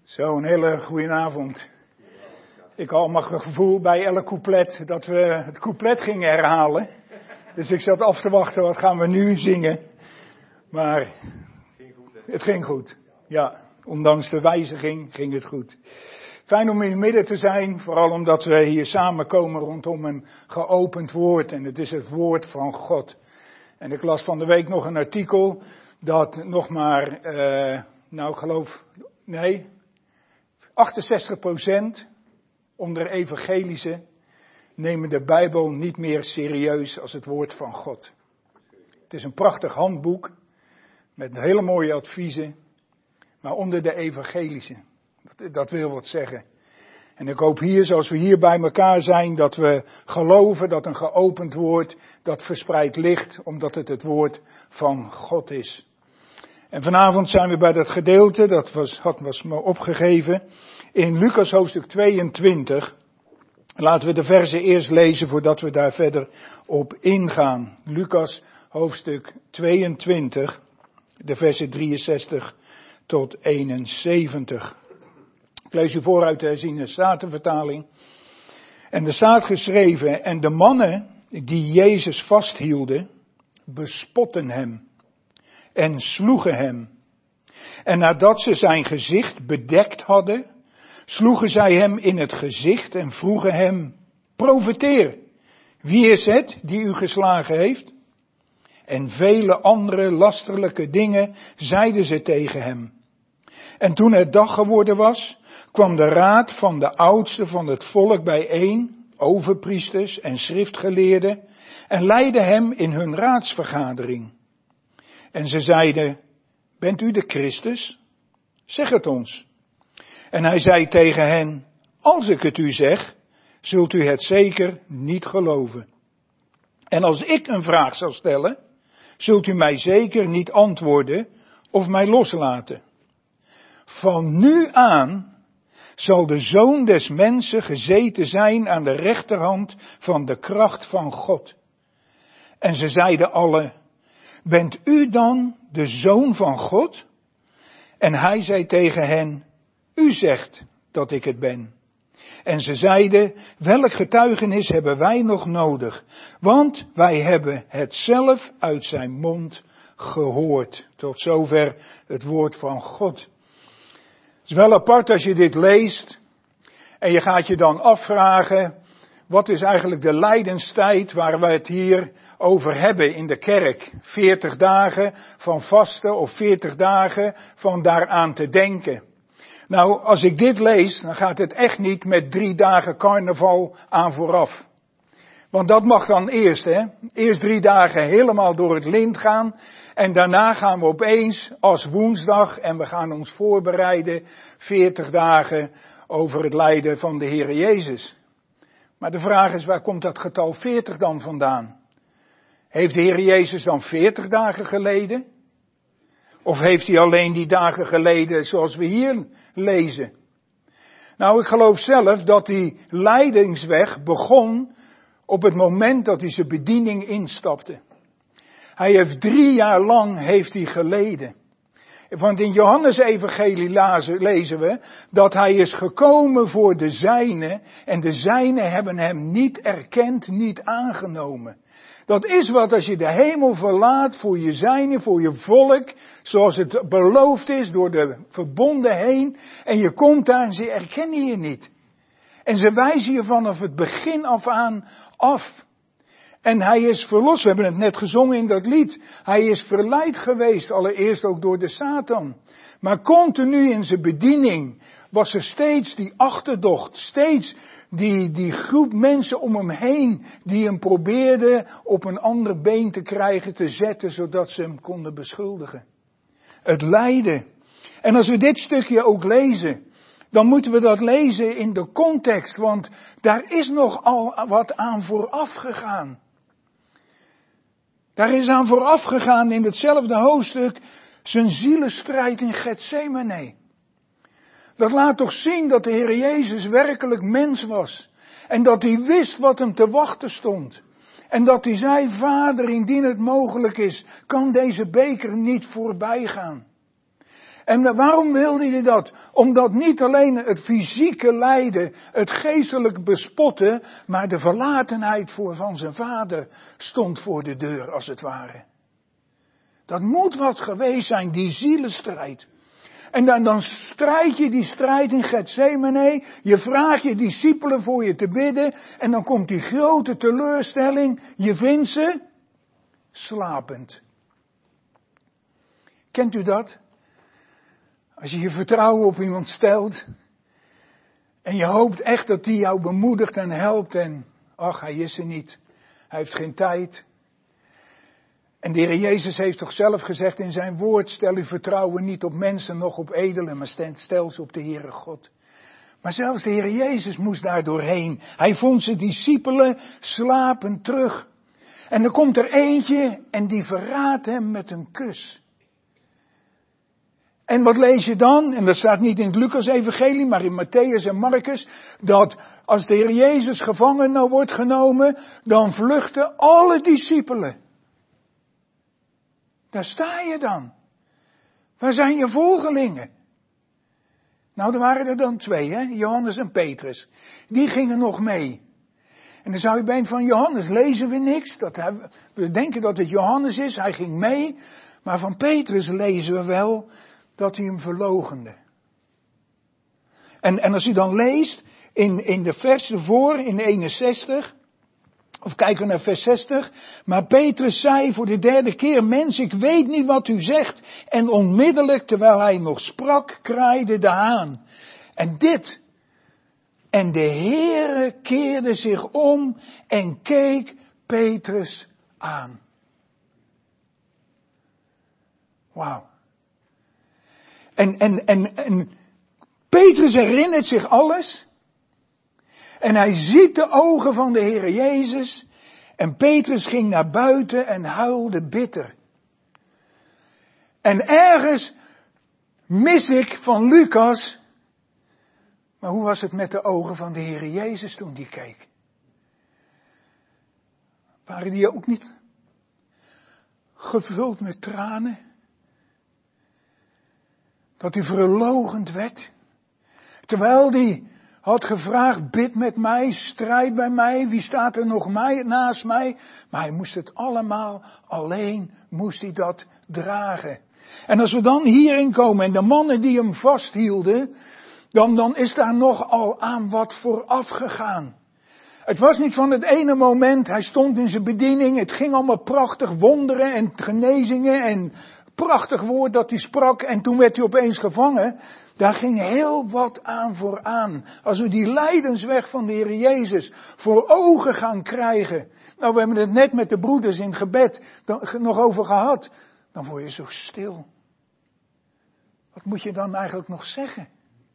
Zo, een hele goede avond. Ik had allemaal het gevoel bij elk couplet dat we het couplet gingen herhalen. Dus ik zat af te wachten, wat gaan we nu zingen? Maar het ging goed. Ja, ondanks de wijziging ging het goed. Fijn om in het midden te zijn, vooral omdat we hier samenkomen rondom een geopend woord. En het is het woord van God. En ik las van de week nog een artikel dat nog maar, 68% onder evangelische nemen de Bijbel niet meer serieus als het woord van God. Het is een prachtig handboek met hele mooie adviezen, maar onder de evangelische, dat wil wat zeggen. En ik hoop hier, zoals we hier bij elkaar zijn, dat we geloven dat een geopend woord dat verspreidt licht, omdat het het woord van God is. En vanavond zijn we bij dat gedeelte, dat was me opgegeven, in Lucas hoofdstuk 22. Laten we de verzen eerst lezen voordat we daar verder op ingaan. Lucas hoofdstuk 22, de versen 63 tot 71. Ik lees u voor uit de herziene Statenvertaling. En er staat geschreven, en de mannen die Jezus vasthielden, bespotten hem en sloegen hem. En nadat ze zijn gezicht bedekt hadden, sloegen zij hem in het gezicht en vroegen hem, profeteer, wie is het die u geslagen heeft? En vele andere lasterlijke dingen zeiden ze tegen hem. En toen het dag geworden was, kwam de raad van de oudsten van het volk bijeen, overpriesters en schriftgeleerden, en leidden hem in hun raadsvergadering. En ze zeiden, bent u de Christus? Zeg het ons. En hij zei tegen hen, als ik het u zeg, zult u het zeker niet geloven. En als ik een vraag zal stellen, zult u mij zeker niet antwoorden of mij loslaten. Van nu aan zal de Zoon des Mensen gezeten zijn aan de rechterhand van de kracht van God. En ze zeiden alle, bent u dan de Zoon van God? En hij zei tegen hen, u zegt dat ik het ben. En ze zeiden, welk getuigenis hebben wij nog nodig? Want wij hebben het zelf uit zijn mond gehoord. Tot zover het woord van God. Het is wel apart als je dit leest en je gaat je dan afvragen, wat is eigenlijk de lijdenstijd waar we het hier over hebben in de kerk? 40 dagen van vasten of 40 dagen van daaraan te denken. Nou, als ik dit lees, dan gaat het echt niet met 3 dagen carnaval aan vooraf. Want dat mag dan eerst, hè. Eerst 3 dagen helemaal door het lint gaan. En daarna gaan we opeens als woensdag en we gaan ons voorbereiden 40 dagen over het lijden van de Heer Jezus. Maar de vraag is, waar komt dat getal 40 dan vandaan? Heeft de Heer Jezus dan 40 dagen geleden? Of heeft hij alleen die dagen geleden zoals we hier lezen? Nou, ik geloof zelf dat die lijdingsweg begon op het moment dat hij zijn bediening instapte. Hij heeft 3 jaar lang geleden. Want in Johannes evangelie lezen we dat hij is gekomen voor de zijnen en de zijnen hebben hem niet erkend, niet aangenomen. Dat is wat als je de hemel verlaat voor je zijnen, voor je volk, zoals het beloofd is door de verbonden heen. En je komt daar en ze erkennen je niet. En ze wijzen je vanaf het begin af aan af. En hij is verlost, we hebben het net gezongen in dat lied. Hij is verleid geweest, allereerst ook door de Satan. Maar continu in zijn bediening was er steeds die achterdocht, steeds die groep mensen om hem heen die hem probeerden op een ander been te krijgen, te zetten, zodat ze hem konden beschuldigen. Het lijden. En als we dit stukje ook lezen, dan moeten we dat lezen in de context, want daar is nog al wat aan vooraf gegaan. Daar is aan vooraf gegaan in hetzelfde hoofdstuk zijn zielenstrijd in Getsemane. Dat laat toch zien dat de Heer Jezus werkelijk mens was. En dat hij wist wat hem te wachten stond. En dat hij zei, Vader, indien het mogelijk is, kan deze beker niet voorbij gaan. En waarom wilde hij dat? Omdat niet alleen het fysieke lijden, het geestelijk bespotten, maar de verlatenheid van zijn vader stond voor de deur, als het ware. Dat moet wat geweest zijn, die zielenstrijd. En dan strijd je die strijd in Getsemane. Je vraagt je discipelen voor je te bidden. En dan komt die grote teleurstelling. Je vindt ze slapend. Kent u dat? Als je je vertrouwen op iemand stelt. En je hoopt echt dat die jou bemoedigt en helpt. En ach, hij is er niet. Hij heeft geen tijd. En de Heer Jezus heeft toch zelf gezegd in zijn woord, stel uw vertrouwen niet op mensen, noch op edelen, maar stel ze op de Heere God. Maar zelfs de Heer Jezus moest daar doorheen. Hij vond zijn discipelen slapend terug. En er komt er eentje en die verraadt hem met een kus. En wat lees je dan? En dat staat niet in het Lucas-evangelie, maar in Matthäus en Marcus, dat als de Heer Jezus gevangen nou wordt genomen, dan vluchten alle discipelen. Daar sta je dan. Waar zijn je volgelingen? Nou, er waren er dan 2, hè? Johannes en Petrus. Die gingen nog mee. En dan zou je bij van Johannes lezen we niks. We denken dat het Johannes is, hij ging mee. Maar van Petrus lezen we wel dat hij hem verloochende. En als u dan leest in de versen voor, in 61... Of kijken we naar vers 60. Maar Petrus zei voor de 3e keer, mens, ik weet niet wat u zegt. En onmiddellijk, terwijl hij nog sprak, kraaide de haan. En dit. En de Heere keerde zich om en keek Petrus aan. Wauw. En Petrus herinnert zich alles. En hij ziet de ogen van de Heere Jezus. En Petrus ging naar buiten en huilde bitter. En ergens mis ik van Lucas. Maar hoe was het met de ogen van de Heere Jezus toen die keek? Waren die ook niet gevuld met tranen? Dat hij verloochend werd? Terwijl die had gevraagd, bid met mij, strijd bij mij, wie staat er nog naast mij? Maar hij moest het allemaal alleen, moest hij dat dragen. En als we dan hierin komen en de mannen die hem vasthielden, dan is daar nogal aan wat vooraf gegaan. Het was niet van het ene moment, hij stond in zijn bediening, het ging allemaal prachtig, wonderen en genezingen en prachtig woord dat hij sprak en toen werd hij opeens gevangen. Daar ging heel wat aan vooraan. Als we die lijdensweg van de Heer Jezus voor ogen gaan krijgen. Nou, we hebben het net met de broeders in het gebed nog over gehad. Dan word je zo stil. Wat moet je dan eigenlijk nog zeggen?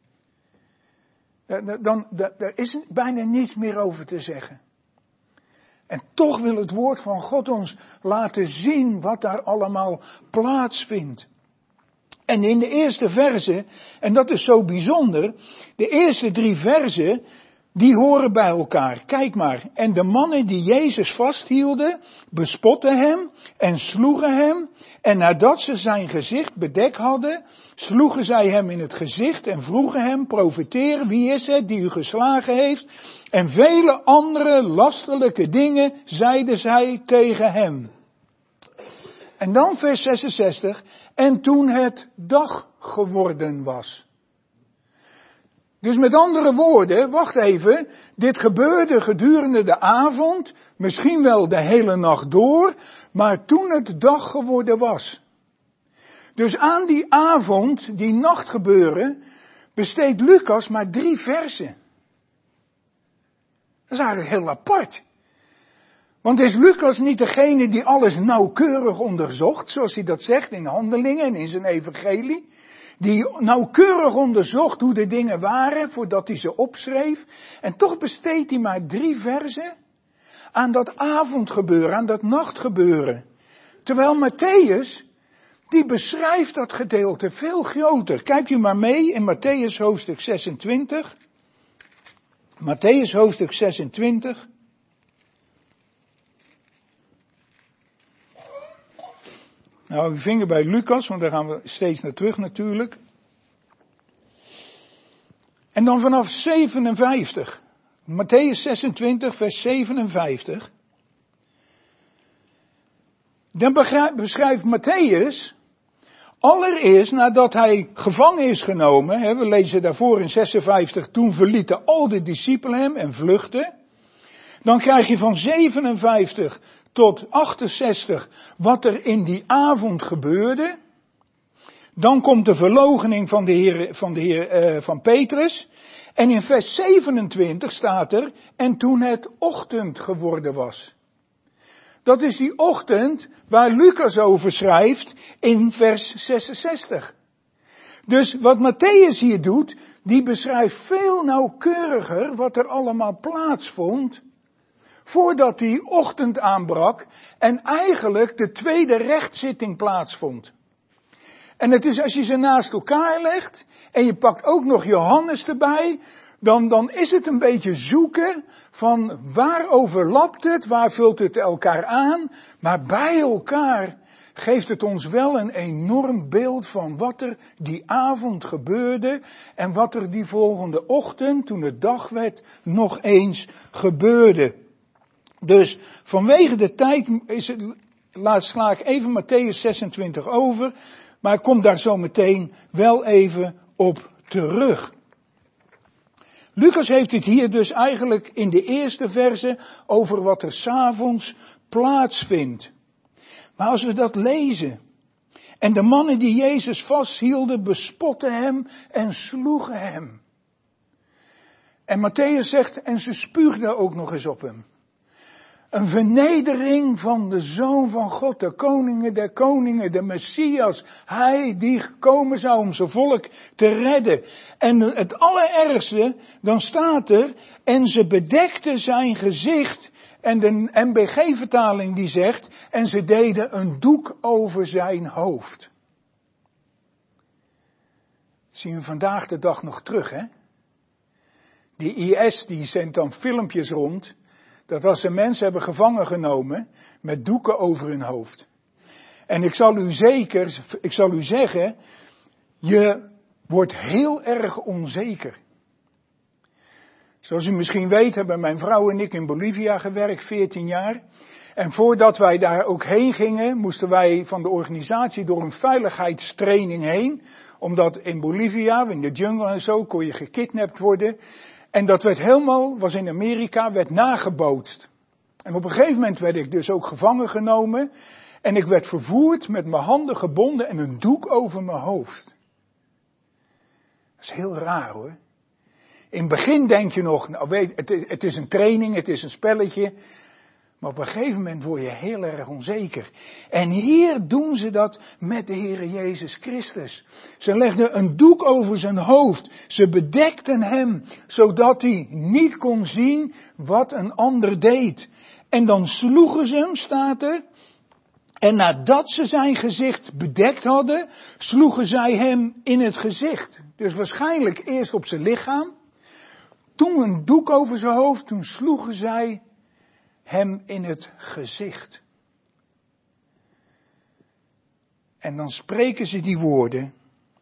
Er is bijna niets meer over te zeggen. En toch wil het woord van God ons laten zien wat daar allemaal plaatsvindt. En in de eerste verse, en dat is zo bijzonder, de eerste 3 versen, die horen bij elkaar. Kijk maar, en de mannen die Jezus vasthielden, bespotten hem en sloegen hem. En nadat ze zijn gezicht bedekt hadden, sloegen zij hem in het gezicht en vroegen hem, profeteer, wie is het die u geslagen heeft? En vele andere lasterlijke dingen zeiden zij tegen hem. En dan vers 66, en toen het dag geworden was. Dus met andere woorden, wacht even, dit gebeurde gedurende de avond, misschien wel de hele nacht door, maar toen het dag geworden was. Dus aan die avond, die nachtgebeuren, besteedt Lucas maar 3 versen. Dat is eigenlijk heel apart. Want is Lucas niet degene die alles nauwkeurig onderzocht, zoals hij dat zegt in Handelingen en in zijn evangelie? Die nauwkeurig onderzocht hoe de dingen waren voordat hij ze opschreef. En toch besteedt hij maar 3 versen aan dat avondgebeuren, aan dat nachtgebeuren. Terwijl Matthäus, die beschrijft dat gedeelte veel groter. Kijk u maar mee in Matthäus hoofdstuk 26. Matthäus hoofdstuk 26. Nou, uw vinger bij Lucas, want daar gaan we steeds naar terug natuurlijk. En dan vanaf 57. Mattheüs 26, vers 57. Dan beschrijft Matthäus, allereerst nadat hij gevangen is genomen, we lezen daarvoor in 56, toen verlieten al de discipelen hem en vluchtten. Dan krijg je van 57 tot 68 wat er in die avond gebeurde. Dan komt de verloochening van Petrus. En in vers 27 staat er, en toen het ochtend geworden was. Dat is die ochtend waar Lucas over schrijft in vers 66. Dus wat Matthäus hier doet, die beschrijft veel nauwkeuriger wat er allemaal plaatsvond, voordat die ochtend aanbrak en eigenlijk de tweede rechtszitting plaatsvond. En het is als je ze naast elkaar legt en je pakt ook nog Johannes erbij, dan is het een beetje zoeken van waar overlapt het, waar vult het elkaar aan, maar bij elkaar geeft het ons wel een enorm beeld van wat er die avond gebeurde en wat er die volgende ochtend, toen het dag werd, nog eens gebeurde. Dus vanwege de tijd sla ik even Matthäus 26 over, maar ik kom daar zo meteen wel even op terug. Lucas heeft het hier dus eigenlijk in de eerste verse over wat er 's avonds plaatsvindt. Maar als we dat lezen, en de mannen die Jezus vasthielden bespotten hem en sloegen hem. En Matthäus zegt, en ze spuugden ook nog eens op hem. Een vernedering van de Zoon van God, de koningen der koningen, de Messias. Hij die gekomen zou om zijn volk te redden. En het allerergste, dan staat er, en ze bedekten zijn gezicht. En de NBG-vertaling die zegt, en ze deden een doek over zijn hoofd. Dat zien we vandaag de dag nog terug, hè? Die IS die zendt dan filmpjes rond, dat als ze mensen hebben gevangen genomen met doeken over hun hoofd. En ik zal u zeggen, je wordt heel erg onzeker. Zoals u misschien weet hebben mijn vrouw en ik in Bolivia gewerkt, 14 jaar. En voordat wij daar ook heen gingen, moesten wij van de organisatie door een veiligheidstraining heen. Omdat in Bolivia, in de jungle en zo, kon je gekidnapt worden. En dat was in Amerika, werd nagebootst. En op een gegeven moment werd ik dus ook gevangen genomen. En ik werd vervoerd met mijn handen gebonden en een doek over mijn hoofd. Dat is heel raar hoor. In het begin denk je nog, het is een training, het is een spelletje. Maar op een gegeven moment word je heel erg onzeker. En hier doen ze dat met de Heere Jezus Christus. Ze legden een doek over zijn hoofd. Ze bedekten hem, zodat hij niet kon zien wat een ander deed. En dan sloegen ze hem, staat er. En nadat ze zijn gezicht bedekt hadden, sloegen zij hem in het gezicht. Dus waarschijnlijk eerst op zijn lichaam. Toen een doek over zijn hoofd, toen sloegen zij hem in het gezicht. En dan spreken ze die woorden.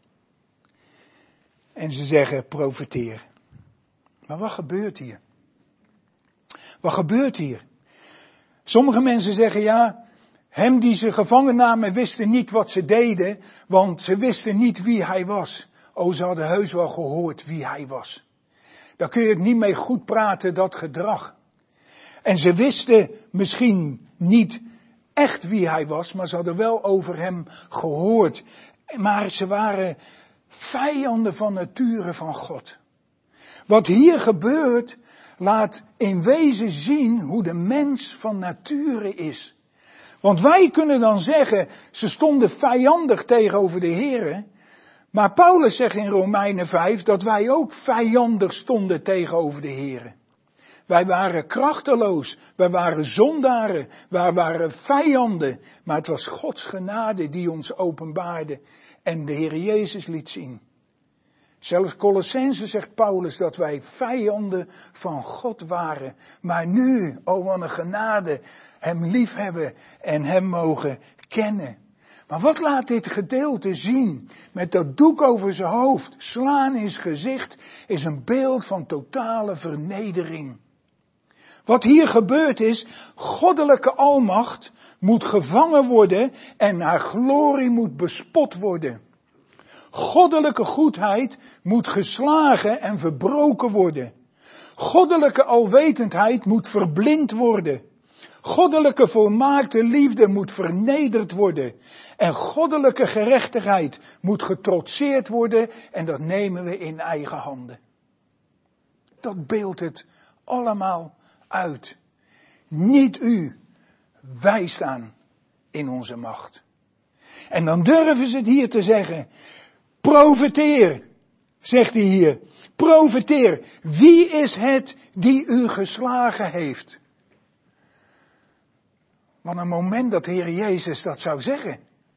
En ze zeggen, profeteer. Maar wat gebeurt hier? Wat gebeurt hier? Sommige mensen zeggen, ja, hem die ze gevangen namen wisten niet wat ze deden, want ze wisten niet wie hij was. Oh, ze hadden heus wel gehoord wie hij was. Daar kun je het niet mee goed praten, dat gedrag. En ze wisten misschien niet echt wie hij was, maar ze hadden wel over hem gehoord. Maar ze waren vijanden van nature van God. Wat hier gebeurt, laat in wezen zien hoe de mens van nature is. Want wij kunnen dan zeggen, ze stonden vijandig tegenover de Heere. Maar Paulus zegt in Romeinen 5 dat wij ook vijandig stonden tegenover de Heere. Wij waren krachteloos, wij waren zondaren, wij waren vijanden. Maar het was Gods genade die ons openbaarde en de Heer Jezus liet zien. Zelfs Colossenzen zegt Paulus dat wij vijanden van God waren. Maar nu, oh wat een genade, hem liefhebben en hem mogen kennen. Maar wat laat dit gedeelte zien? Met dat doek over zijn hoofd, slaan in zijn gezicht, is een beeld van totale vernedering. Wat hier gebeurd is, goddelijke almacht moet gevangen worden en haar glorie moet bespot worden. Goddelijke goedheid moet geslagen en verbroken worden. Goddelijke alwetendheid moet verblind worden. Goddelijke volmaakte liefde moet vernederd worden. En goddelijke gerechtigheid moet getrotseerd worden en dat nemen we in eigen handen. Dat beeldt het allemaal uit. Niet u, wij staan in onze macht. En dan durven ze het hier te zeggen. Profeteer, zegt hij hier. Profeteer. Wie is het die u geslagen heeft? Wat een moment dat de Heer Jezus dat zou zeggen.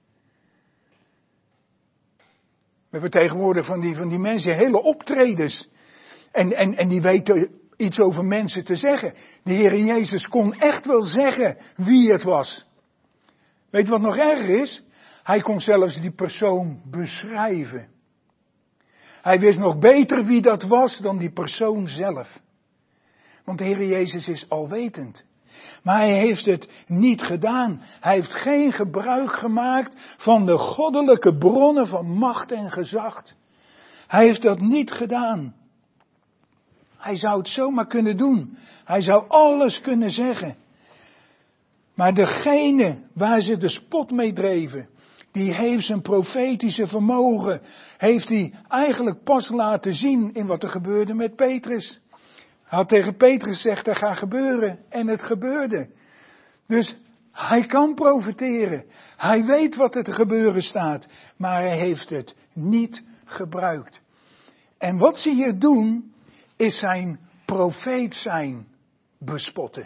We hebben tegenwoordig van die mensen hele optredens. En die weten iets over mensen te zeggen. De Heer Jezus kon echt wel zeggen wie het was. Weet je wat nog erger is? Hij kon zelfs die persoon beschrijven. Hij wist nog beter wie dat was dan die persoon zelf. Want de Heer Jezus is alwetend. Maar hij heeft het niet gedaan. Hij heeft geen gebruik gemaakt van de goddelijke bronnen van macht en gezag. Hij heeft dat niet gedaan. Hij zou het zomaar kunnen doen. Hij zou alles kunnen zeggen. Maar degene waar ze de spot mee dreven, die heeft zijn profetische vermogen, heeft hij eigenlijk pas laten zien in wat er gebeurde met Petrus. Hij had tegen Petrus gezegd, dat gaat gebeuren. En het gebeurde. Dus hij kan profeteren. Hij weet wat er te gebeuren staat. Maar hij heeft het niet gebruikt. En wat ze hier doen, is zijn profeet zijn bespotten.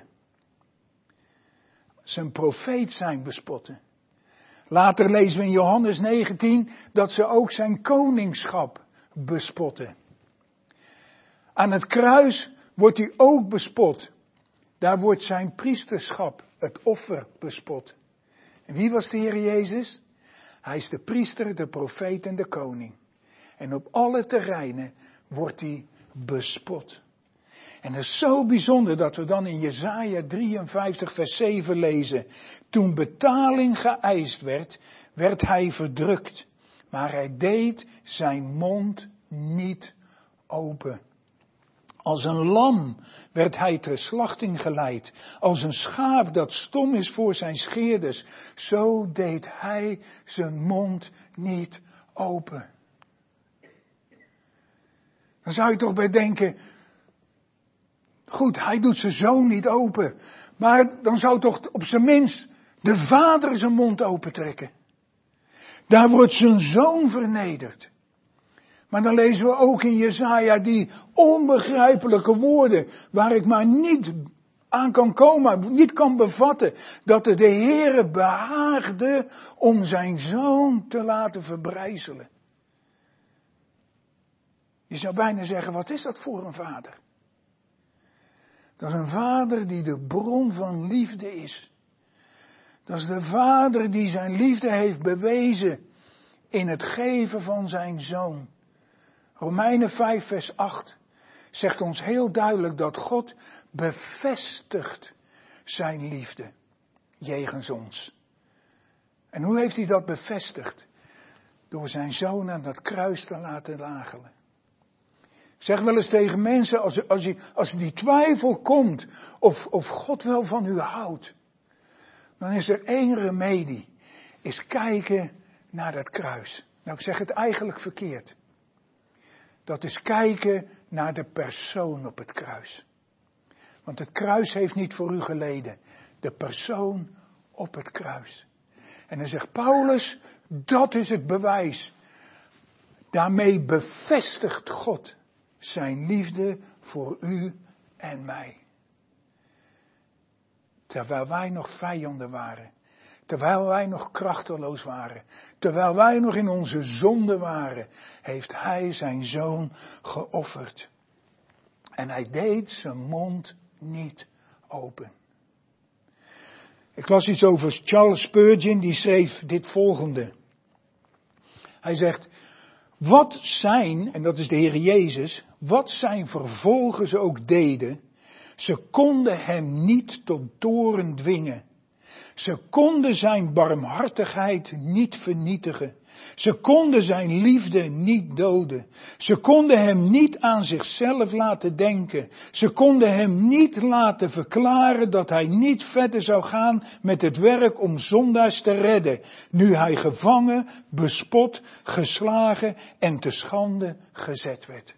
Zijn profeet zijn bespotten. Later lezen we in Johannes 19 dat ze ook zijn koningschap bespotten. Aan het kruis wordt hij ook bespot. Daar wordt zijn priesterschap, het offer, bespot. En wie was de Heer Jezus? Hij is de priester, de profeet en de koning. En op alle terreinen wordt hij bespot. En het is zo bijzonder dat we dan in Jesaja 53 vers 7 lezen. Toen betaling geëist werd, werd hij verdrukt. Maar hij deed zijn mond niet open. Als een lam werd hij ter slachting geleid. Als een schaap dat stom is voor zijn scheerders. Zo deed hij zijn mond niet open. Dan zou je toch bij denken. Goed, hij doet zijn zoon niet open. Maar dan zou toch op zijn minst de vader zijn mond opentrekken. Daar wordt zijn zoon vernederd. Maar dan lezen we ook in Jesaja die onbegrijpelijke woorden, waar ik maar niet aan kan komen, niet kan bevatten, dat het de Heere behaagde om zijn zoon te laten verbrijzelen. Je zou bijna zeggen, wat is dat voor een vader? Dat is een vader die de bron van liefde is. Dat is de vader die zijn liefde heeft bewezen in het geven van zijn zoon. Romeinen 5 vers 8 zegt ons heel duidelijk dat God bevestigt zijn liefde jegens ons. En hoe heeft hij dat bevestigd? Door zijn zoon aan dat kruis te laten nagelen. Ik zeg wel eens tegen mensen, als die twijfel komt of God wel van u houdt, dan is er één remedie, is kijken naar dat kruis. Nou, ik zeg het eigenlijk verkeerd. Dat is kijken naar de persoon op het kruis. Want het kruis heeft niet voor u geleden. De persoon op het kruis. En dan zegt Paulus, dat is het bewijs. Daarmee bevestigt God zijn liefde voor u en mij. Terwijl wij nog vijanden waren. Terwijl wij nog krachteloos waren. Terwijl wij nog in onze zonde waren. Heeft hij zijn zoon geofferd. En hij deed zijn mond niet open. Ik las iets over Charles Spurgeon, die schreef dit volgende. Hij zegt, wat zijn, en dat is de Heer Jezus, wat zijn vervolgers ook deden, ze konden hem niet tot toorn dwingen. Ze konden zijn barmhartigheid niet vernietigen. Ze konden zijn liefde niet doden. Ze konden hem niet aan zichzelf laten denken. Ze konden hem niet laten verklaren dat hij niet verder zou gaan met het werk om zondaars te redden, nu hij gevangen, bespot, geslagen en te schande gezet werd.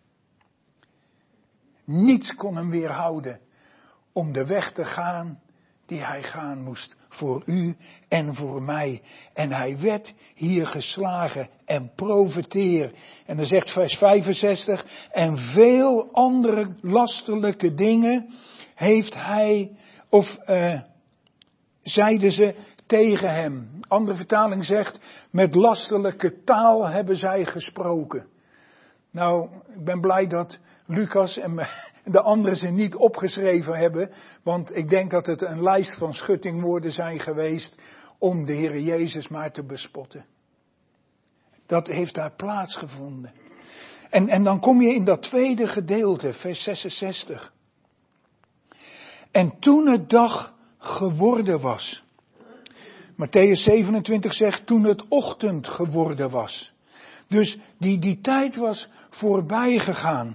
Niets kon hem weerhouden om de weg te gaan die hij gaan moest. Voor u en voor mij. En hij werd hier geslagen en profeteer. En dan zegt vers 65. En veel andere lasterlijke dingen heeft hij, zeiden ze tegen hem. Andere vertaling zegt, met lasterlijke taal hebben zij gesproken. Nou, ik ben blij dat Lucas en de anderen ze niet opgeschreven hebben, want ik denk dat het een lijst van schuttingwoorden zijn geweest om de Heer Jezus maar te bespotten. Dat heeft daar plaatsgevonden. En dan kom je in dat tweede gedeelte, vers 66. En toen het dag geworden was. Mattheüs 27 zegt, toen het ochtend geworden was. Dus die tijd was voorbij gegaan.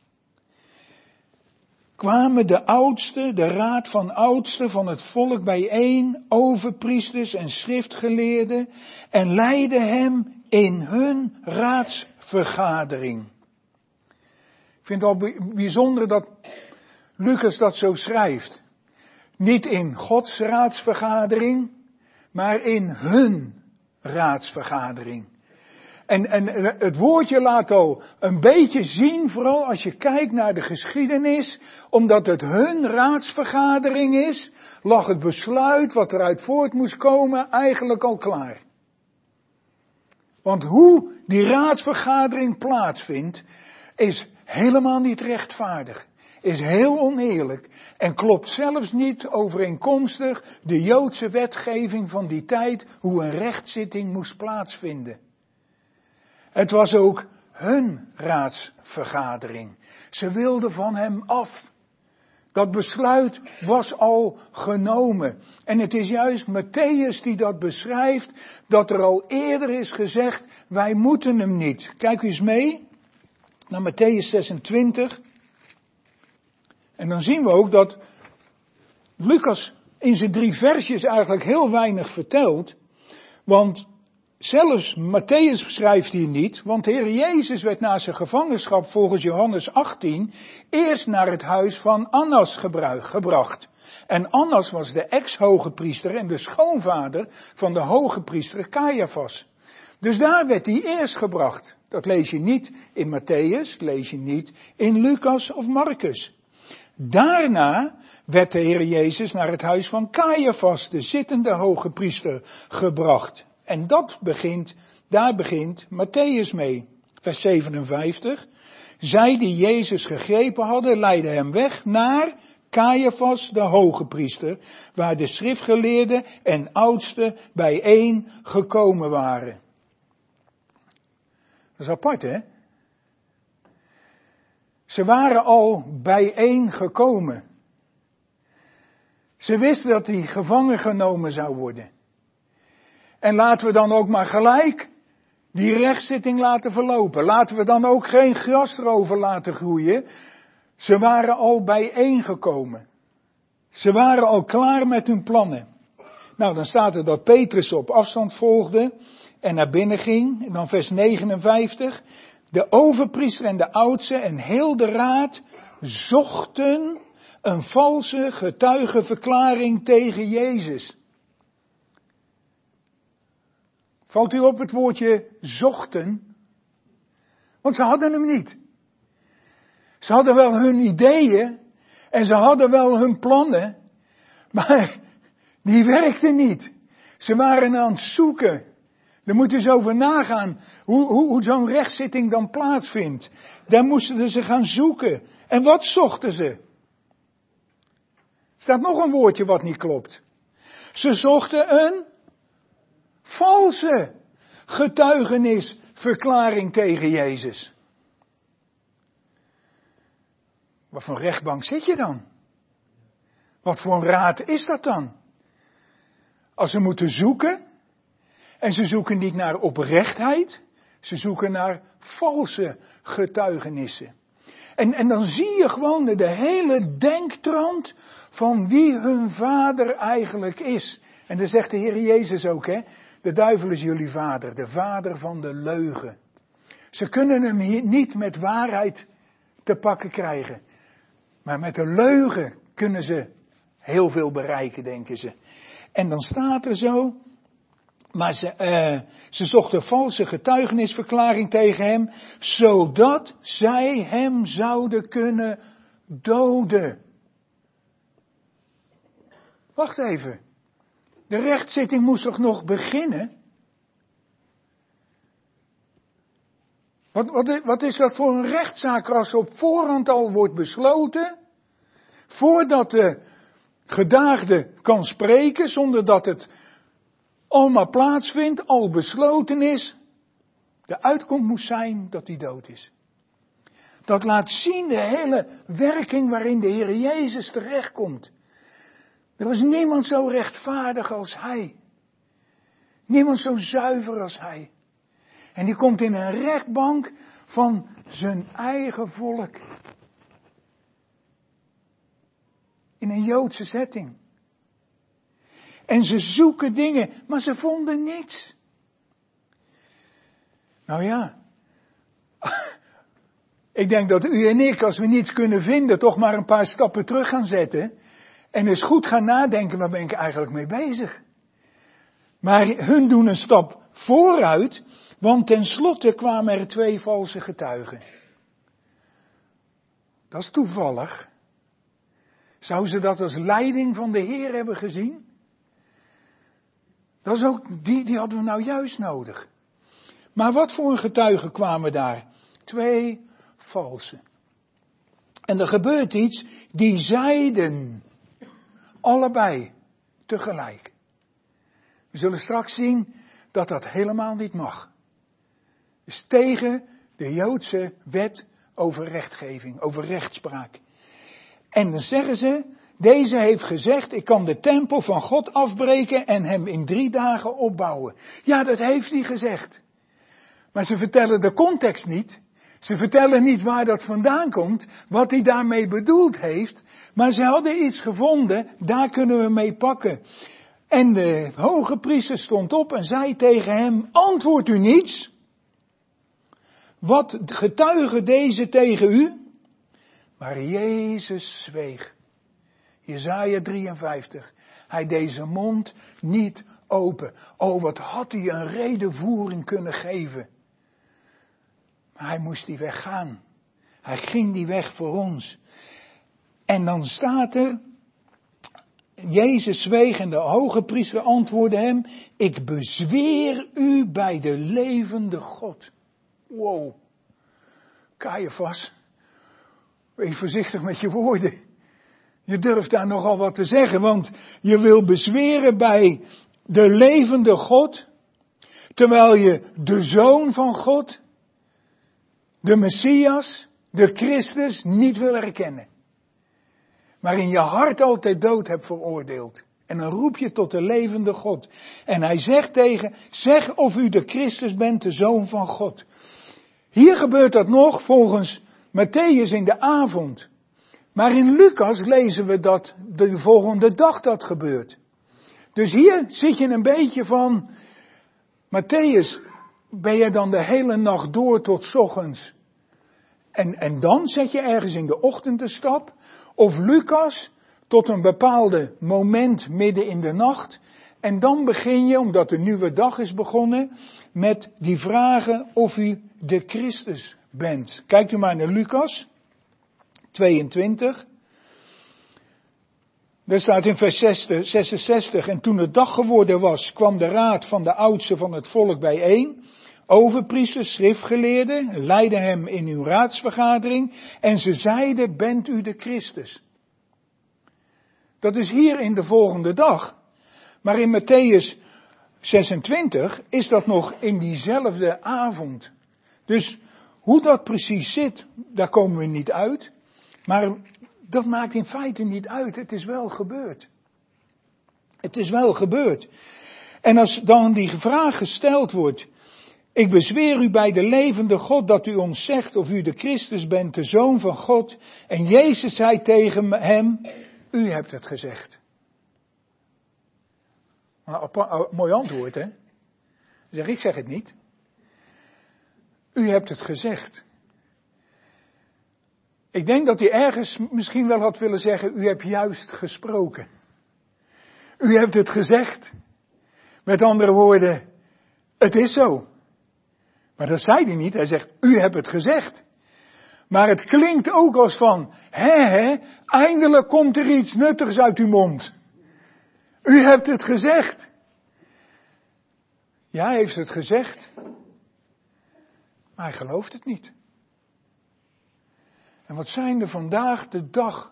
Kwamen de oudsten, de raad van oudsten van het volk bijeen, overpriesters en schriftgeleerden, en leidden hem in hun raadsvergadering. Ik vind het al bijzonder dat Lucas dat zo schrijft. Niet in Gods raadsvergadering, maar in hun raadsvergadering. En het woordje laat al een beetje zien, vooral als je kijkt naar de geschiedenis, omdat het hun raadsvergadering is, lag het besluit wat eruit voort moest komen eigenlijk al klaar. Want hoe die raadsvergadering plaatsvindt, is helemaal niet rechtvaardig, is heel oneerlijk en klopt zelfs niet overeenkomstig de Joodse wetgeving van die tijd, hoe een rechtszitting moest plaatsvinden. Het was ook hun raadsvergadering. Ze wilden van hem af. Dat besluit was al genomen. En het is juist Mattheüs die dat beschrijft, dat er al eerder is gezegd, wij moeten hem niet. Kijk eens mee naar Mattheüs 26. En dan zien we ook dat Lucas in zijn 3 versjes eigenlijk heel weinig vertelt. Want zelfs Mattheüs schrijft hier niet, want de Heer Jezus werd na zijn gevangenschap volgens Johannes 18 eerst naar het huis van Annas gebracht. En Annas was de ex-hogepriester en de schoonvader van de hogepriester Caiaphas. Dus daar werd hij eerst gebracht. Dat lees je niet in Mattheüs, lees je niet in Lucas of Marcus. Daarna werd de Heer Jezus naar het huis van Caiaphas, de zittende hogepriester, gebracht. En daar begint Mattheüs mee. Vers 57. Zij die Jezus gegrepen hadden, leidden hem weg naar Caiaphas, de hogepriester, waar de schriftgeleerden en oudsten bijeen gekomen waren. Dat is apart, hè? Ze waren al bijeen gekomen. Ze wisten dat hij gevangen genomen zou worden. En laten we dan ook maar gelijk die rechtszitting laten verlopen. Laten we dan ook geen gras erover laten groeien. Ze waren al bijeengekomen. Ze waren al klaar met hun plannen. Nou, dan staat er dat Petrus op afstand volgde en naar binnen ging. En dan vers 59. De overpriester en de oudsten en heel de raad zochten een valse getuigenverklaring tegen Jezus. Valt u op het woordje zochten? Want ze hadden hem niet. Ze hadden wel hun ideeën en ze hadden wel hun plannen, maar die werkten niet. Ze waren aan het zoeken. Daar moet je eens over nagaan hoe zo'n rechtszitting dan plaatsvindt. Daar moesten ze gaan zoeken. En wat zochten ze? Er staat nog een woordje wat niet klopt. Ze zochten een valse getuigenisverklaring tegen Jezus. Wat voor rechtbank zit je dan? Wat voor een raad is dat dan? Als ze moeten zoeken, en ze zoeken niet naar oprechtheid, ze zoeken naar valse getuigenissen. En dan zie je gewoon de hele denktrand van wie hun vader eigenlijk is. En dan zegt de Heer Jezus ook, hè, de duivel is jullie vader, de vader van de leugen. Ze kunnen hem hier niet met waarheid te pakken krijgen. Maar met de leugen kunnen ze heel veel bereiken, denken ze. En dan staat er zo, maar ze zochten valse getuigenisverklaring tegen hem, zodat zij hem zouden kunnen doden. Wacht even. De rechtszitting moest toch nog beginnen? Wat is dat voor een rechtszaak als op voorhand al wordt besloten, voordat de gedaagde kan spreken, zonder dat het allemaal plaatsvindt, al besloten is, de uitkomst moest zijn dat hij dood is. Dat laat zien de hele werking waarin de Heer Jezus terechtkomt. Er was niemand zo rechtvaardig als hij. Niemand zo zuiver als hij. En die komt in een rechtbank van zijn eigen volk. In een Joodse setting. En ze zoeken dingen, maar ze vonden niets. Nou ja. Ik denk dat u en ik, als we niets kunnen vinden, toch maar een paar stappen terug gaan zetten. En eens goed gaan nadenken, waar ben ik eigenlijk mee bezig? Maar hun doen een stap vooruit, want tenslotte kwamen er 2 valse getuigen. Dat is toevallig. Zou ze dat als leiding van de Heer hebben gezien? Dat is ook, die hadden we nou juist nodig. Maar wat voor een getuigen kwamen daar? 2 valse. En er gebeurt iets, die zeiden allebei tegelijk. We zullen straks zien dat dat helemaal niet mag. Dus tegen de Joodse wet over rechtgeving, over rechtspraak. En dan zeggen ze, deze heeft gezegd, ik kan de tempel van God afbreken en hem in 3 dagen opbouwen. Ja, dat heeft hij gezegd. Maar ze vertellen de context niet. Ze vertellen niet waar dat vandaan komt, wat hij daarmee bedoeld heeft. Maar ze hadden iets gevonden, daar kunnen we mee pakken. En de hoge priester stond op en zei tegen hem, antwoordt u niets? Wat getuigen deze tegen u? Maar Jezus zweeg. Jesaja 53. Hij deed zijn mond niet open. Oh, wat had hij een redenvoering kunnen geven. Maar hij moest die weg gaan. Hij ging die weg voor ons. En dan staat er, Jezus zweeg en de hoge priester antwoordde hem, ik bezweer u bij de levende God. Wow. Caiaphas, wees voorzichtig met je woorden. Je durft daar nogal wat te zeggen, want je wil bezweren bij de levende God, terwijl je de Zoon van God, de Messias, de Christus niet wil erkennen. Maar in je hart altijd dood hebt veroordeeld. En dan roep je tot de levende God. En hij zegt zeg of u de Christus bent, de Zoon van God. Hier gebeurt dat nog volgens Mattheüs in de avond. Maar in Lucas lezen we dat de volgende dag dat gebeurt. Dus hier zit je een beetje van, Mattheüs, ben je dan de hele nacht door tot 's ochtends. En dan zet je ergens in de ochtend de stap. Of Lucas, tot een bepaalde moment midden in de nacht. En dan begin je, omdat de nieuwe dag is begonnen, met die vragen of u de Christus bent. Kijkt u maar naar Lucas 22. Daar staat in vers 66, en toen het dag geworden was, kwam de raad van de oudsten van het volk bijeen. Overpriesters, schriftgeleerden, leidden hem in uw raadsvergadering. En ze zeiden, bent u de Christus? Dat is hier in de volgende dag. Maar in Mattheüs 26 is dat nog in diezelfde avond. Dus hoe dat precies zit, daar komen we niet uit. Maar dat maakt in feite niet uit. Het is wel gebeurd. Het is wel gebeurd. En als dan die vraag gesteld wordt: ik bezweer u bij de levende God dat u ons zegt of u de Christus bent, de Zoon van God. En Jezus zei tegen hem: u hebt het gezegd. Mooi antwoord, hè? Ik zeg het niet. U hebt het gezegd. Ik denk dat hij ergens misschien wel had willen zeggen: u hebt juist gesproken. U hebt het gezegd. Met andere woorden, het is zo. Maar dat zei hij niet. Hij zegt: u hebt het gezegd. Maar het klinkt ook als van: eindelijk komt er iets nuttigs uit uw mond. U hebt het gezegd. Ja, hij heeft het gezegd. Maar hij gelooft het niet. En wat zijn er vandaag de dag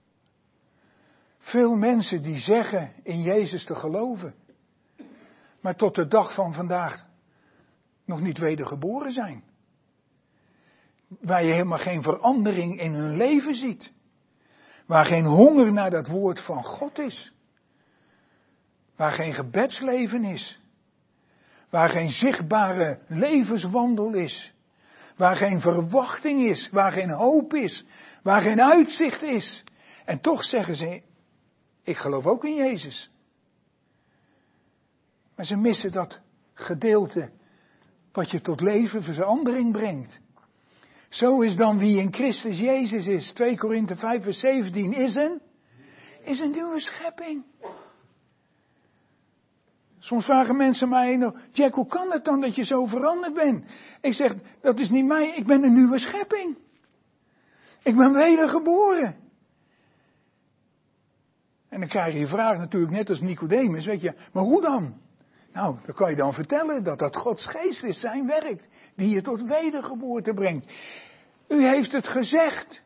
veel mensen die zeggen in Jezus te geloven, maar tot de dag van vandaag nog niet wedergeboren zijn. Waar je helemaal geen verandering in hun leven ziet. Waar geen honger naar dat woord van God is. Waar geen gebedsleven is. Waar geen zichtbare levenswandel is. Waar geen verwachting is. Waar geen hoop is. Waar geen uitzicht is. En toch zeggen ze: ik geloof ook in Jezus. Maar ze missen dat gedeelte wat je tot leven verandering brengt. Zo is dan wie in Christus Jezus is. 2 Korinthe 5 vers 17 is een nieuwe schepping. Soms vragen mensen mij: Jack, hoe kan het dan dat je zo veranderd bent? Ik zeg: dat is niet mij, ik ben een nieuwe schepping. Ik ben wedergeboren. En dan krijg je die vraag natuurlijk net als Nicodemus, weet je, maar hoe dan? Nou, dan kan je dan vertellen dat Gods geest is, zijn werk, die je tot wedergeboorte brengt. U heeft het gezegd.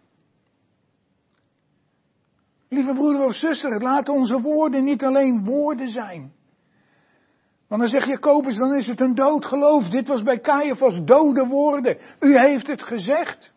Lieve broeder of zuster, laat onze woorden niet alleen woorden zijn. Want dan zegt Jacobus, dan is het een dood geloof. Dit was bij Caiaphas dode woorden. U heeft het gezegd.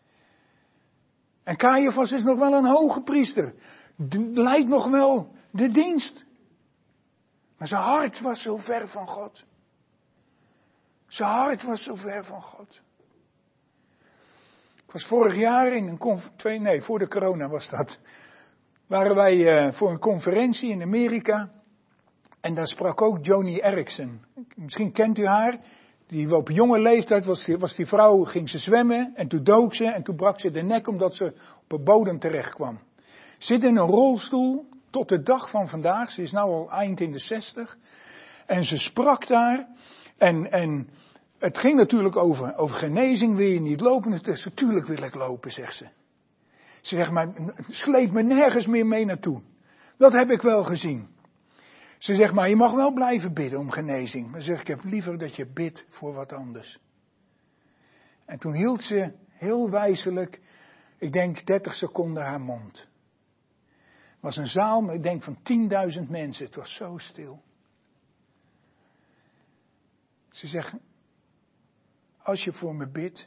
En Caiaphas is nog wel een hoge priester. Leidt nog wel de dienst. Maar zijn hart was zo ver van God. Zijn hart was zo ver van God. Ik was vorig jaar in een voor de corona was dat. Waren wij voor een conferentie in Amerika. En daar sprak ook Joni Eareckson. Misschien kent u haar. Die op jonge leeftijd was die vrouw, ging ze zwemmen. En toen dook ze en toen brak ze de nek omdat ze op een bodem terecht kwam. Zit in een rolstoel tot de dag van vandaag. Ze is nu al eind in de 60. En ze sprak daar. En het ging natuurlijk over genezing. Wil je niet lopen? Natuurlijk wil ik lopen, zegt ze. Ze zegt: maar sleep me nergens meer mee naartoe. Dat heb ik wel gezien. Ze zegt: maar je mag wel blijven bidden om genezing. Maar ze zegt: ik heb liever dat je bidt voor wat anders. En toen hield ze heel wijselijk, ik denk 30 seconden haar mond. Het was een zaal, ik denk van 10.000 mensen. Het was zo stil. Ze zegt: als je voor me bidt,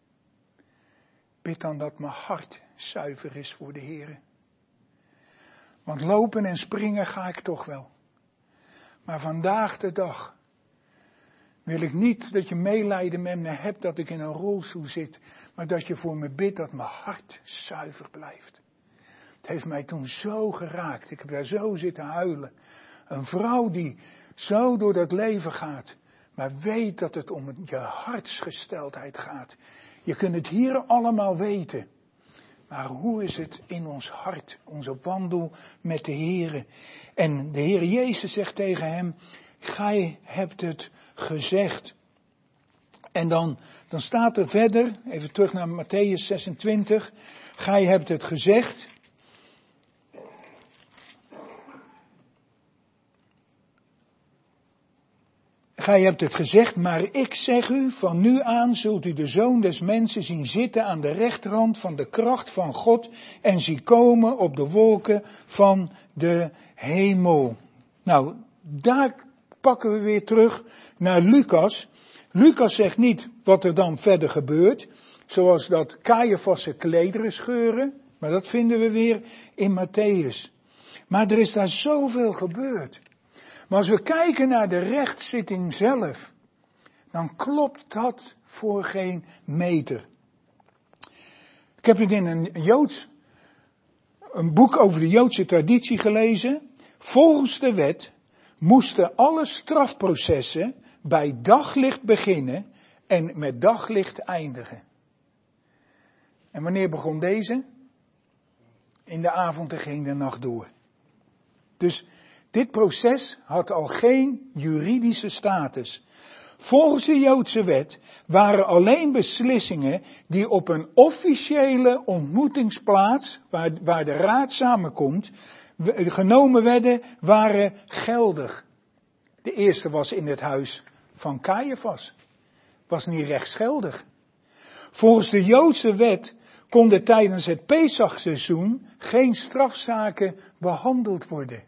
bid dan dat mijn hart zuiver is voor de Heer. Want lopen en springen ga ik toch wel. Maar vandaag de dag wil ik niet dat je meelijden met me hebt dat ik in een rolstoel zit. Maar dat je voor me bidt dat mijn hart zuiver blijft. Het heeft mij toen zo geraakt. Ik heb daar zo zitten huilen. Een vrouw die zo door dat leven gaat. Maar weet dat het om je hartsgesteldheid gaat. Je kunt het hier allemaal weten. Maar hoe is het in ons hart, onze wandel met de Heere? En de Heer Jezus zegt tegen hem: gij hebt het gezegd. En dan staat er verder, even terug naar Mattheüs 26. Gij hebt het gezegd. Gij hebt het gezegd, maar ik zeg u, van nu aan zult u de Zoon des Mensen zien zitten aan de rechterhand van de kracht van God en zien komen op de wolken van de hemel. Nou, daar pakken we weer terug naar Lucas. Lucas zegt niet wat er dan verder gebeurt. Zoals dat Caiaphas zijn klederen scheuren. Maar dat vinden we weer in Matthäus. Maar er is daar zoveel gebeurd. Maar als we kijken naar de rechtszitting zelf, dan klopt dat voor geen meter. Ik heb het in een boek over de Joodse traditie gelezen. Volgens de wet moesten alle strafprocessen bij daglicht beginnen en met daglicht eindigen. En wanneer begon deze? In de avond en ging de nacht door. Dus dit proces had al geen juridische status. Volgens de Joodse wet waren alleen beslissingen die op een officiële ontmoetingsplaats, waar de raad samenkomt, genomen werden, waren geldig. De eerste was in het huis van Caiaphas. Was niet rechtsgeldig. Volgens de Joodse wet konden tijdens het Pesachseizoen geen strafzaken behandeld worden.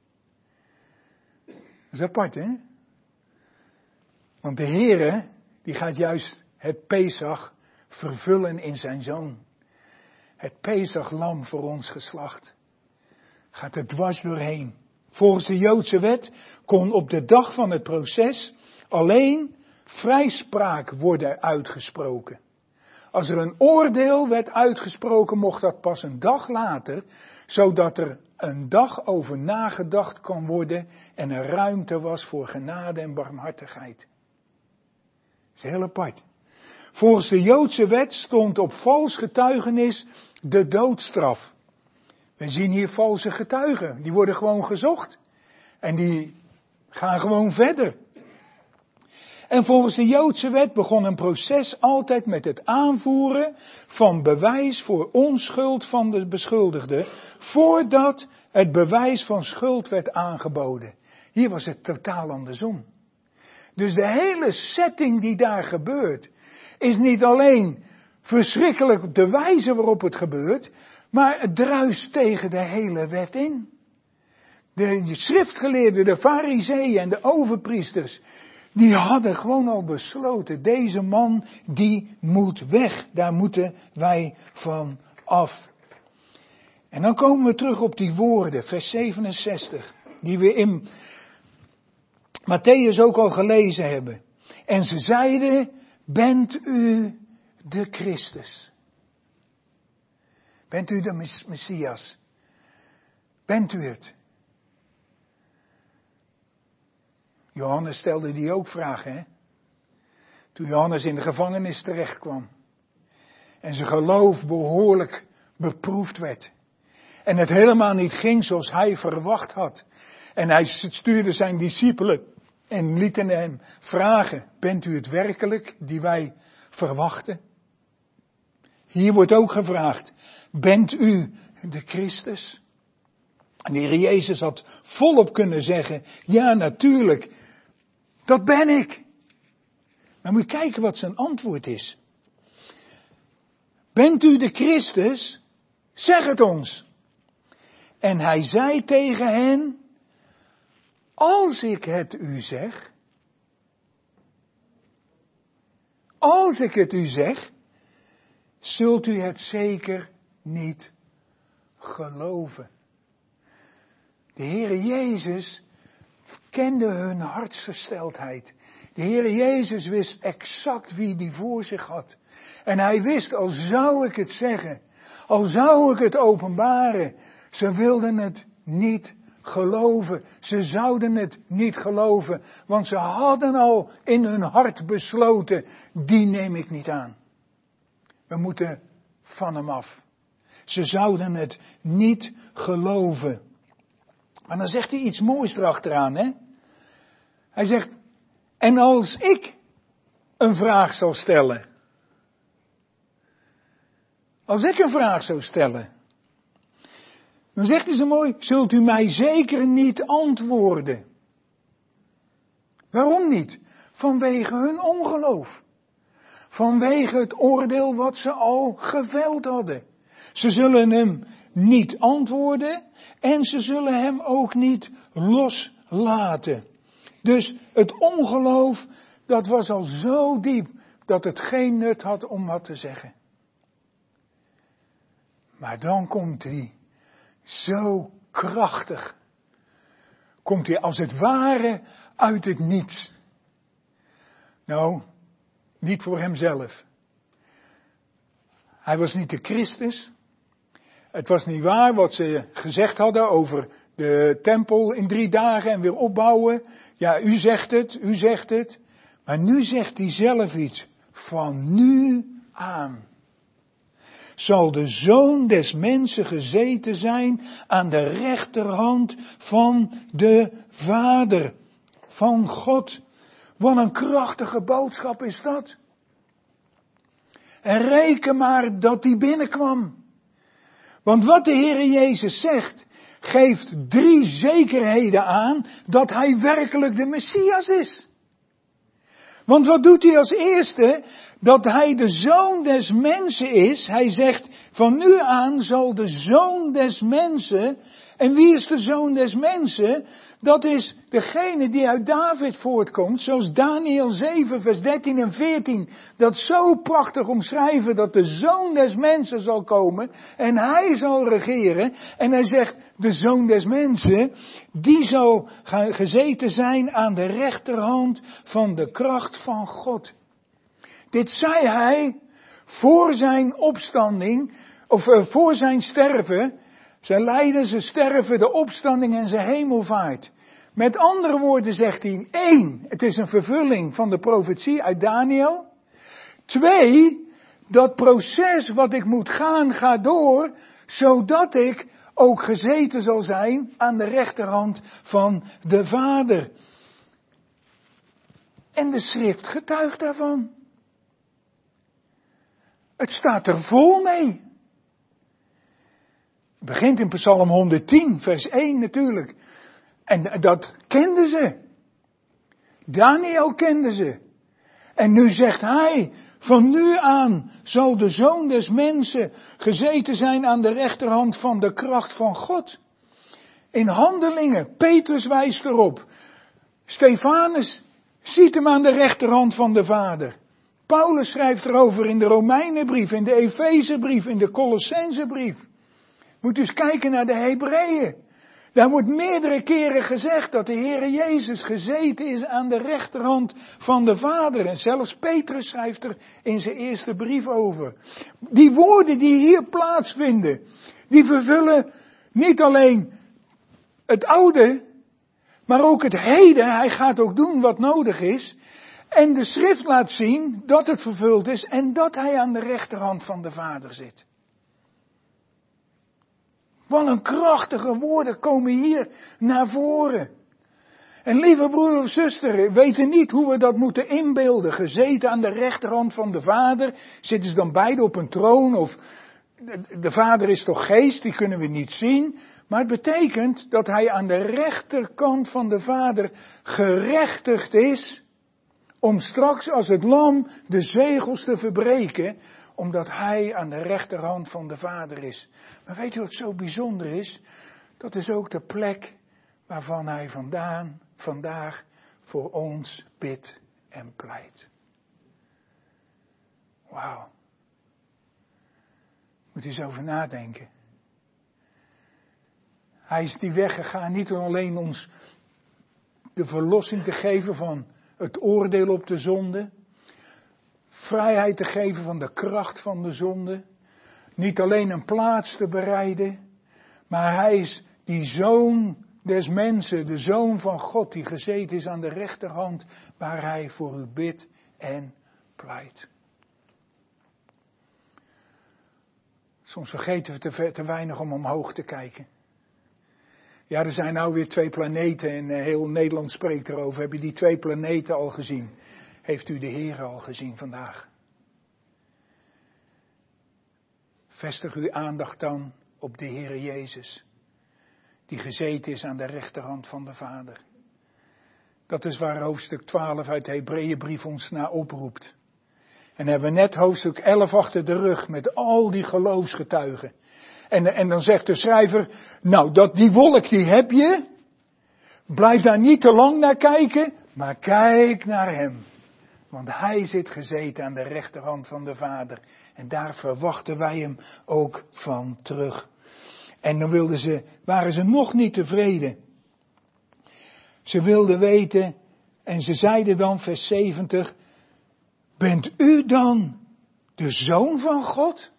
Dat is apart, hè? Want de Heere, die gaat juist het Pesach vervullen in zijn Zoon. Het Pesachlam voor ons geslacht. Gaat er dwars doorheen. Volgens de Joodse wet kon op de dag van het proces alleen vrijspraak worden uitgesproken. Als er een oordeel werd uitgesproken, mocht dat pas een dag later, zodat er een dag over nagedacht kon worden en er ruimte was voor genade en barmhartigheid. Dat is heel apart. Volgens de Joodse wet stond op vals getuigenis de doodstraf. We zien hier valse getuigen, die worden gewoon gezocht en die gaan gewoon verder. En volgens de Joodse wet begon een proces altijd met het aanvoeren van bewijs voor onschuld van de beschuldigde, voordat het bewijs van schuld werd aangeboden. Hier was het totaal andersom. Dus de hele setting die daar gebeurt, is niet alleen verschrikkelijk de wijze waarop het gebeurt, maar het druist tegen de hele wet in. De schriftgeleerden, de farizeeën en de overpriesters, die hadden gewoon al besloten, deze man die moet weg, daar moeten wij van af. En dan komen we terug op die woorden, vers 67, die we in Matthäus ook al gelezen hebben. En ze zeiden, bent u de Christus? Bent u de Messias? Bent u het? Johannes stelde die ook vragen, hè? Toen Johannes in de gevangenis terecht kwam. En zijn geloof behoorlijk beproefd werd. En het helemaal niet ging zoals hij verwacht had. En hij stuurde zijn discipelen en lieten hem vragen, bent u het werkelijk die wij verwachten? Hier wordt ook gevraagd, bent u de Christus? En de Heer Jezus had volop kunnen zeggen, ja natuurlijk, dat ben ik. Maar moet je kijken wat zijn antwoord is. Bent u de Christus? Zeg het ons. En hij zei tegen hen, als ik het u zeg, als ik het u zeg, zult u het zeker niet geloven. De Heere Jezus kende hun hartsgesteldheid. De Heere Jezus wist exact wie die voor zich had. En hij wist, al zou ik het zeggen, al zou ik het openbaren, ze wilden het niet geloven. Ze zouden het niet geloven, want ze hadden al in hun hart besloten, die neem ik niet aan. We moeten van hem af. Ze zouden het niet geloven. Maar dan zegt hij iets moois erachteraan, hè? Hij zegt, en als ik een vraag zal stellen. Als ik een vraag zou stellen. Dan zegt hij zo mooi, zult u mij zeker niet antwoorden. Waarom niet? Vanwege hun ongeloof. Vanwege het oordeel wat ze al geveld hadden. Ze zullen hem niet antwoorden en ze zullen hem ook niet laten. Dus het ongeloof, dat was al zo diep dat het geen nut had om wat te zeggen. Maar dan komt hij zo krachtig. Komt hij als het ware uit het niets. Nou, niet voor hemzelf. Hij was niet de Christus. Het was niet waar wat ze gezegd hadden over de tempel in 3 dagen en weer opbouwen. Ja, u zegt het. Maar nu zegt hij zelf iets. Van nu aan zal de Zoon des Mensen gezeten zijn aan de rechterhand van de Vader, van God. Wat een krachtige boodschap is dat. En reken maar dat die binnenkwam. Want wat de Heere Jezus zegt, geeft 3 zekerheden aan dat hij werkelijk de Messias is. Want wat doet hij als eerste? Dat hij de Zoon des Mensen is. Hij zegt, van nu aan zal de Zoon des Mensen. En wie is de Zoon des Mensen? Dat is degene die uit David voortkomt. Zoals Daniel 7 vers 13 en 14. Dat zo prachtig omschrijven dat de Zoon des Mensen zal komen. En hij zal regeren. En hij zegt, de Zoon des Mensen. Die zal gezeten zijn aan de rechterhand van de kracht van God. Dit zei hij voor zijn opstanding. Of voor zijn sterven. Zijn lijden, zijn sterven, de opstanding en zijn hemelvaart. Met andere woorden zegt hij, 1, het is een vervulling van de profetie uit Daniel. 2, dat proces wat ik moet gaan, gaat door, zodat ik ook gezeten zal zijn aan de rechterhand van de Vader. En de schrift getuigt daarvan. Het staat er vol mee. Het begint in Psalm 110, vers 1 natuurlijk. En dat kenden ze. Daniel kende ze. En nu zegt hij, van nu aan zal de Zoon des Mensen gezeten zijn aan de rechterhand van de kracht van God. In Handelingen, Petrus wijst erop. Stefanus ziet hem aan de rechterhand van de Vader. Paulus schrijft erover in de Romeinenbrief, in de Efezebrief, in de Colossensebrief. Moet eens kijken naar de Hebreeën. Daar wordt meerdere keren gezegd dat de Heere Jezus gezeten is aan de rechterhand van de Vader. En zelfs Petrus schrijft er in zijn eerste brief over. Die woorden die hier plaatsvinden, die vervullen niet alleen het oude, maar ook het heden. Hij gaat ook doen wat nodig is. En de schrift laat zien dat het vervuld is en dat hij aan de rechterhand van de Vader zit. Wat een krachtige woorden komen hier naar voren. En lieve broeder of zuster, we weten niet hoe we dat moeten inbeelden. Gezeten aan de rechterhand van de Vader. Zitten ze dan beide op een troon? Of de Vader is toch geest, die kunnen we niet zien. Maar het betekent dat hij aan de rechterkant van de Vader gerechtigd is. Om straks als het lam de zegels te verbreken. Omdat hij aan de rechterhand van de Vader is. Maar weet je wat zo bijzonder is? Dat is ook de plek waarvan hij vandaag voor ons bidt en pleit. Wauw. Moet je eens over nadenken. Hij is die weg gegaan niet om alleen ons de verlossing te geven van het oordeel op de zonde. Vrijheid te geven van de kracht van de zonde. Niet alleen een plaats te bereiden. Maar hij is die Zoon des Mensen. De Zoon van God die gezeten is aan de rechterhand. Waar hij voor u bidt en pleit. Soms vergeten we te weinig om omhoog te kijken. Ja, er zijn nou weer 2 planeten en heel Nederland spreekt erover. Heb je die 2 planeten al gezien? Heeft u de Heer al gezien vandaag? Vestig uw aandacht dan op de Heere Jezus. Die gezeten is aan de rechterhand van de Vader. Dat is waar hoofdstuk 12 uit de Hebreeënbrief ons naar oproept. En hebben we net hoofdstuk 11 achter de rug met al die geloofsgetuigen. En dan zegt de schrijver, nou die wolk die heb je. Blijf daar niet te lang naar kijken, maar kijk naar hem. Want hij zit gezeten aan de rechterhand van de Vader. En daar verwachten wij hem ook van terug. En dan waren ze nog niet tevreden. Ze wilden weten, en ze zeiden dan, vers 70, bent u dan de Zoon van God?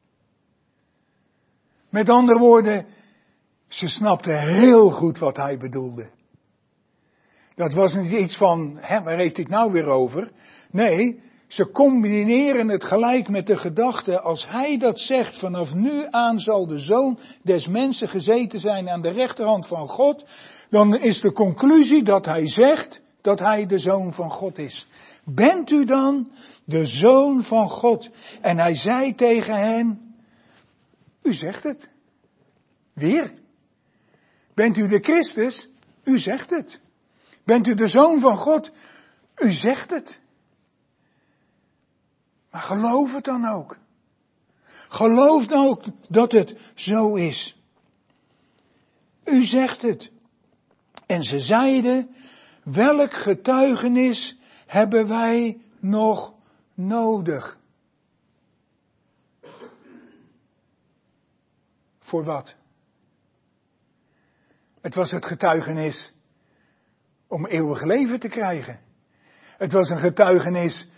Met andere woorden, ze snapten heel goed wat hij bedoelde. Dat was niet iets van, waar heeft hij het nou weer over? Nee, ze combineren het gelijk met de gedachte, als hij dat zegt, vanaf nu aan zal de Zoon des mensen gezeten zijn aan de rechterhand van God, dan is de conclusie dat hij zegt dat hij de Zoon van God is. Bent u dan de Zoon van God? En hij zei tegen hen, u zegt het. Weer. Bent u de Christus? U zegt het. Bent u de Zoon van God? U zegt het. Maar geloof het dan ook. Geloof dan ook dat het zo is. U zegt het. En ze zeiden, welk getuigenis hebben wij nog nodig? Voor wat? Het was het getuigenis om eeuwig leven te krijgen. Het was een getuigenis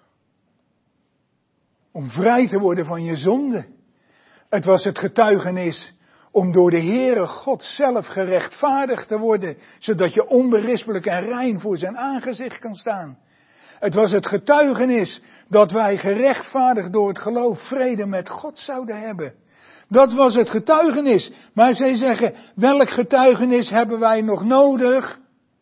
om vrij te worden van je zonde. Het was het getuigenis om door de Heere God zelf gerechtvaardigd te worden, zodat je onberispelijk en rein voor zijn aangezicht kan staan. Het was het getuigenis dat wij gerechtvaardigd door het geloof vrede met God zouden hebben. Dat was het getuigenis. Maar zij zeggen, welk getuigenis hebben wij nog nodig?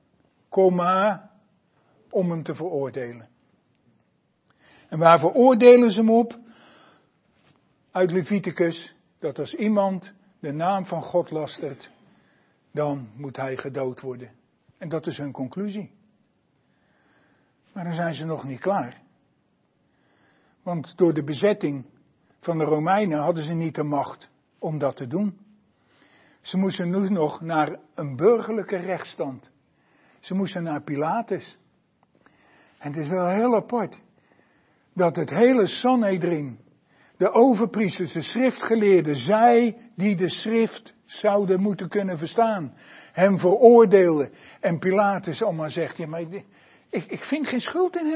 Om hem te veroordelen. En waar veroordelen ze hem op? Uit Leviticus, dat als iemand de naam van God lastert, dan moet hij gedood worden. En dat is hun conclusie. Maar dan zijn ze nog niet klaar. Want door de bezetting van de Romeinen hadden ze niet de macht om dat te doen. Ze moesten nu nog naar een burgerlijke rechtsstand. Ze moesten naar Pilatus. En het is wel heel apart dat het hele Sanhedrin, de overpriesters, de schriftgeleerden, zij die de schrift zouden moeten kunnen verstaan, hem veroordeelden. En Pilatus allemaal zegt, ja, maar ik vind geen schuld in hem.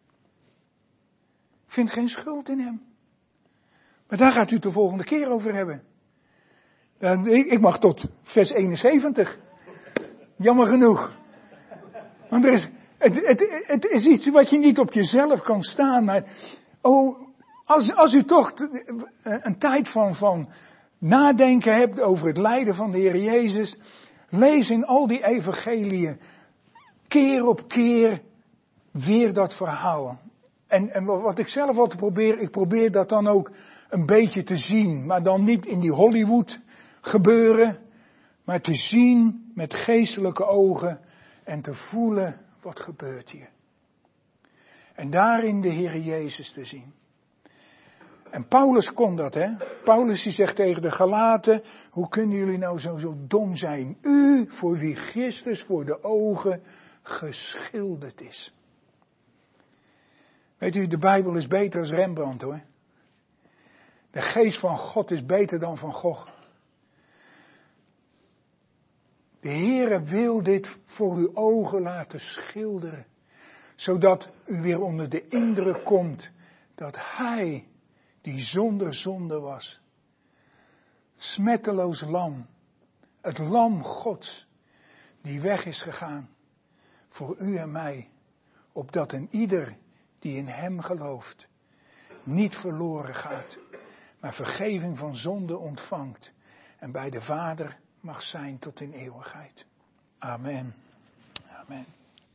Ik vind geen schuld in hem. Maar daar gaat u het de volgende keer over hebben. Ik mag tot vers 71. Jammer genoeg. Want het is iets wat je niet op jezelf kan staan. Maar als u toch een tijd van nadenken hebt over het lijden van de Heer Jezus. Lees in al die evangeliën keer op keer weer dat verhaal. En wat ik zelf altijd probeer, ik probeer dat dan ook een beetje te zien. Maar dan niet in die Hollywood gebeuren. Maar te zien met geestelijke ogen en te voelen wat gebeurt hier. En daarin de Heer Jezus te zien. En Paulus kon dat, hè. Paulus die zegt tegen de Galaten, hoe kunnen jullie nou zo dom zijn? U, voor wie Christus voor de ogen geschilderd is. Weet u, de Bijbel is beter als Rembrandt, hoor. De geest van God is beter dan van Gogh. De Heere wil dit voor uw ogen laten schilderen. Zodat u weer onder de indruk komt dat Hij, die zonder zonde was, smetteloos lam, het lam Gods, die weg is gegaan voor u en mij, opdat een ieder die in Hem gelooft, niet verloren gaat, maar vergeving van zonde ontvangt en bij de Vader mag zijn tot in eeuwigheid. Amen. Amen.